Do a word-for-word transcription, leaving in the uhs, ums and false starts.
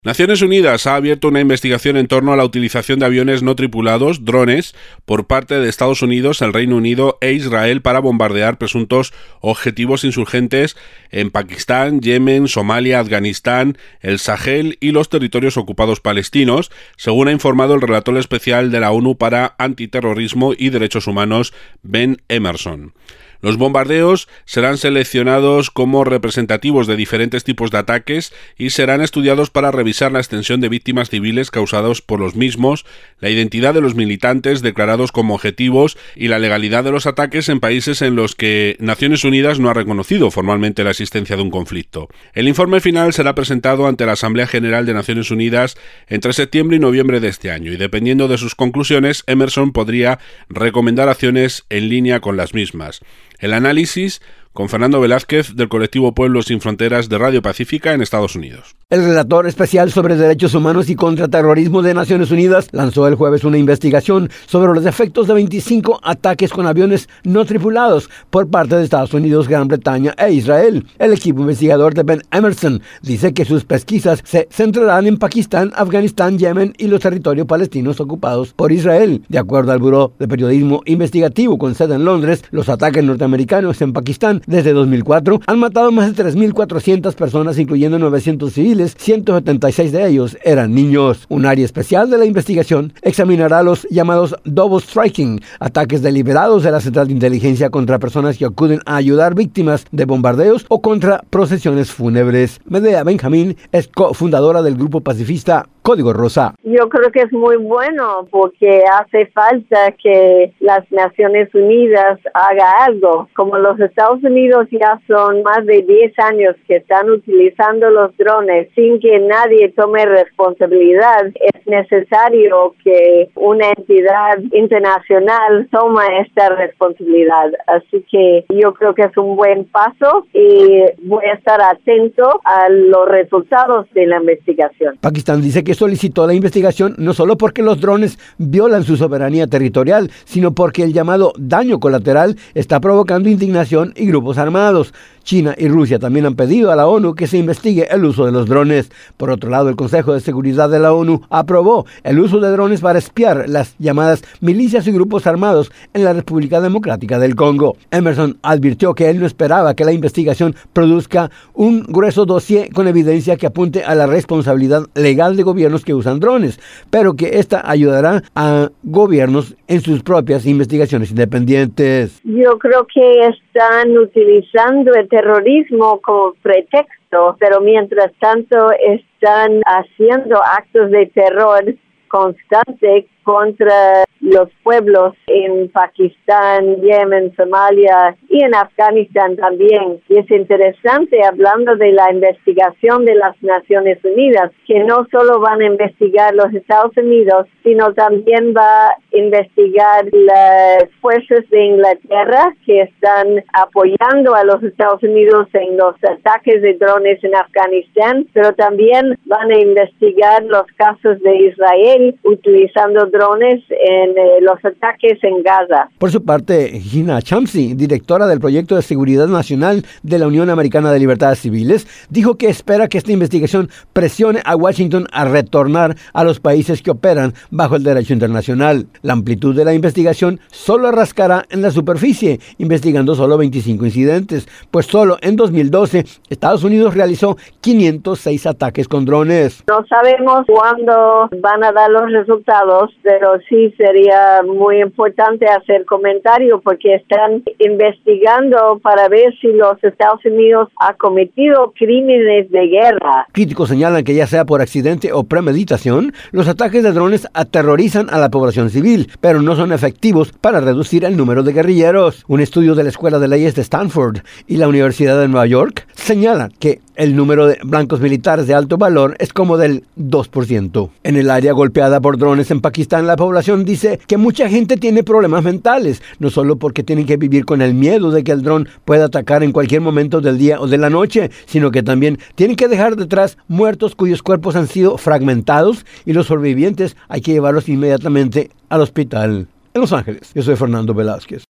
Naciones Unidas ha abierto una investigación en torno a la utilización de aviones no tripulados, drones, por parte de Estados Unidos, el Reino Unido e Israel para bombardear presuntos objetivos insurgentes en Pakistán, Yemen, Somalia, Afganistán, el Sahel y los territorios ocupados palestinos, según ha informado el relator especial de la ONU para Antiterrorismo y Derechos Humanos, Ben Emmerson. Los bombardeos serán seleccionados como representativos de diferentes tipos de ataques y serán estudiados para revisar la extensión de víctimas civiles causadas por los mismos, la identidad de los militantes declarados como objetivos y la legalidad de los ataques en países en los que Naciones Unidas no ha reconocido formalmente la existencia de un conflicto. El informe final será presentado ante la Asamblea General de Naciones Unidas entre septiembre y noviembre de este año y, dependiendo de sus conclusiones, Emmerson podría recomendar acciones en línea con las mismas. El análisis con Fernando Velázquez del colectivo Pueblos Sin Fronteras de Radio Pacífica en Estados Unidos. El relator especial sobre derechos humanos y contraterrorismo de Naciones Unidas lanzó el jueves una investigación sobre los efectos de veinticinco ataques con aviones no tripulados por parte de Estados Unidos, Gran Bretaña e Israel. El equipo investigador de Ben Emmerson dice que sus pesquisas se centrarán en Pakistán, Afganistán, Yemen y los territorios palestinos ocupados por Israel. De acuerdo al Buró de Periodismo Investigativo con sede en Londres, los ataques norteamericanos en Pakistán desde dos mil cuatro han matado más de tres mil cuatrocientas personas, incluyendo novecientos civiles, ciento setenta y seis de ellos eran niños. Un área especial de la investigación examinará los llamados double striking, ataques deliberados de la Central de Inteligencia contra personas que acuden a ayudar víctimas de bombardeos o contra procesiones fúnebres. Medea Benjamín es cofundadora del grupo pacifista Código Rosa. Yo creo que es muy bueno porque hace falta que las Naciones Unidas haga algo. Como los Estados Unidos ya son más de diez años que están utilizando los drones sin que nadie tome responsabilidad, es necesario que una entidad internacional tome esta responsabilidad. Así que yo creo que es un buen paso y voy a estar atento a los resultados de la investigación. Pakistán dice que solicitó la investigación no solo porque los drones violan su soberanía territorial, sino porque el llamado daño colateral está provocando indignación y grupos armados. China y Rusia también han pedido a la ONU que se investigue el uso de los drones. Por otro lado, el Consejo de Seguridad de la ONU aprobó el uso de drones para espiar las llamadas milicias y grupos armados en la República Democrática del Congo. Emmerson advirtió que él no esperaba que la investigación produzca un grueso dossier con evidencia que apunte a la responsabilidad legal de gobiernos que usan drones, pero que esta ayudará a gobiernos en sus propias investigaciones independientes. Yo creo que están utilizando el terrorismo como pretexto, pero mientras tanto están haciendo actos de terror constante contra los pueblos en Pakistán, Yemen, Somalia y en Afganistán también. Y es interesante, hablando de la investigación de las Naciones Unidas, que no solo van a investigar los Estados Unidos, sino también va a investigar las fuerzas de Inglaterra que están apoyando a los Estados Unidos en los ataques de drones en Afganistán, pero también van a investigar los casos de Israel utilizando drones en eh, los ataques en Gaza. Por su parte, Gina Chamsi, directora del Proyecto de Seguridad Nacional de la Unión Americana de Libertades Civiles, dijo que espera que esta investigación presione a Washington a retornar a los países que operan bajo el derecho internacional. La amplitud de la investigación solo rascará en la superficie, investigando solo veinticinco incidentes, pues solo en dos mil doce Estados Unidos realizó quinientos seis ataques con drones. No sabemos cuándo van a dar los resultados, pero sí sería muy importante hacer comentarios porque están investigando para ver si los Estados Unidos han cometido crímenes de guerra. Críticos señalan que ya sea por accidente o premeditación, los ataques de drones aterrorizan a la población civil, pero no son efectivos para reducir el número de guerrilleros. Un estudio de la Escuela de Leyes de Stanford y la Universidad de Nueva York señala que el número de blancos militares de alto valor es como del dos por ciento. En el área golpeada por drones en Pakistán, la población dice que mucha gente tiene problemas mentales, no solo porque tienen que vivir con el miedo de que el dron pueda atacar en cualquier momento del día o de la noche, sino que también tienen que dejar detrás muertos cuyos cuerpos han sido fragmentados y los sobrevivientes hay que llevarlos inmediatamente al hospital. En Los Ángeles, yo soy Fernando Velázquez.